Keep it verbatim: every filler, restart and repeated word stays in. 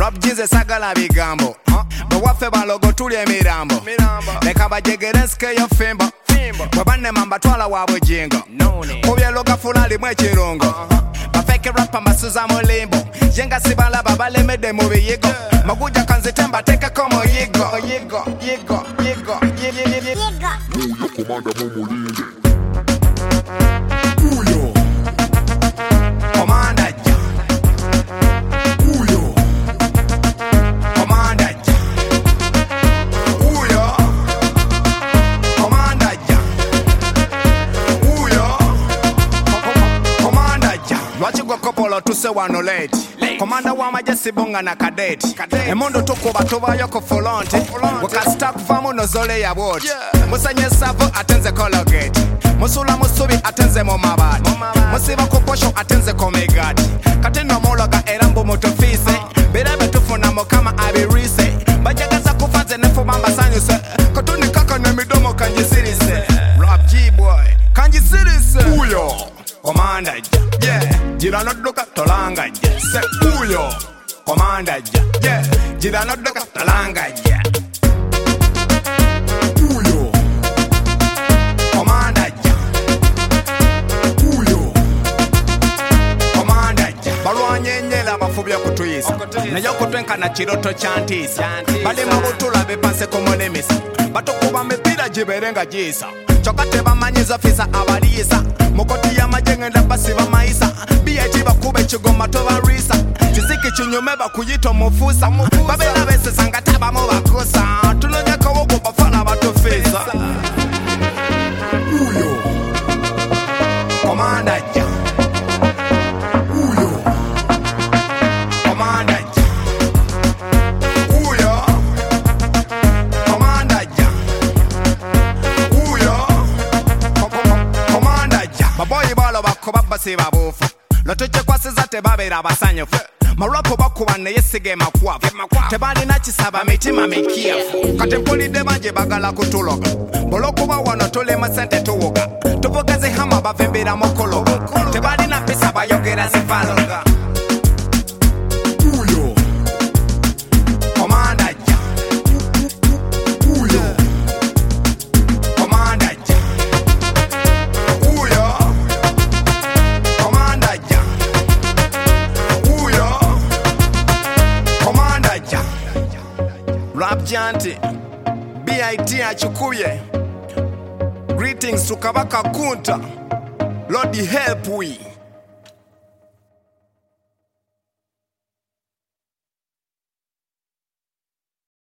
Rap jinze sagala bigambo bwewaffe balogo tuli emirambo leka bajegerenske yo fimbo bwebanne mamba twala wabwe jingo kubyeloga fulalimu ekirungo bafeke rapa masuza mulimbo yenga sibalaba balemedde mu biyigo maguja kanzitemba tekako muyigo yigo yigo yigo yigo Uyo komanda mumulinde Uyo komanda ja Uyo komanda ja Uyo komanda ja Uyo komanda ja Lwaki gwe kopolo tuse wano late komanda w'amajesi bunga na kadeti emondo tukuba tubayo ku fulonti wakasita kuvamu nozole ya bwoti musanye savo atenze cologate musula musubi atenze mu mabati musiba ku posho atenze komegati kati nomologa era mbu mutufise birebe tufuna mukama abirise bajagaza kufaze nefuma mbasanyuse katuni kaka nemidomo kanjisirise rap G-boy kanjisirise uyo komanda ja yeah jira noddoka tolanga ja se uyo komanda ja yeah jira noddoka tolanga ja uyo komanda ja uyo komanda ja balwanyenyela bafubya kutuyisa nayo kutwenkana kiroto kyantisa bali mabutula bepase komonemisa batukuba mipira jiberenga jisa chokate bamanyiza fisa abalisa mukoti ya majengenda basi bamaisa bieti bakube chigoma tobarisa kiziki kinyume bakuyita mufusa babela bese sangataba mu bakosa tulonyeka wogo bafala batofesa uyo komanda ja uyo komanda ja uyo komanda ja uyo komanda ja baboyi balo bakoba basi babufa lotoche kwasiza tebabera abasanyufu marapo bakuba naye sige makwafu tebalina kisaba mitima mikiyafu kati mpulidde banje bagala kutuloga bolokuba wano tulema sente tuwoga tuvugeze hama bavembera mukologa tebalina pesa bayogera zivaloga uyo komanda ja uyo komanda ja uyo komanda ja uyo komanda ja Rap Janti B I T achukubye greetings to Kabaka Kunta Lord help we